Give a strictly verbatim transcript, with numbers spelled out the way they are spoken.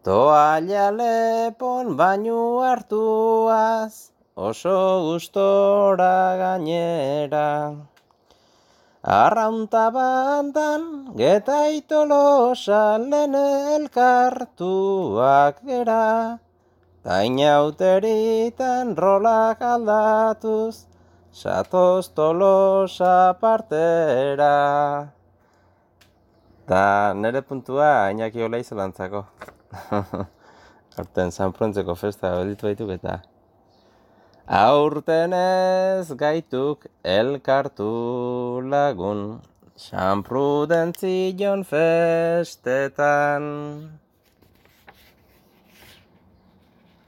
Toalla lepon bainu hartuaz, oso gustora gainera. Arraunta bandan, geta itolosa lehen elkartuak gera. Tainauteritan rolak aldatuz, satoz tolosa partera. Ta nere puntua Iñaki Olaiz lantzako. Aurten San Frontzeko festa gelditu baituk eta aurten ez gaituk elkartu lagun San Prudentzion festetan.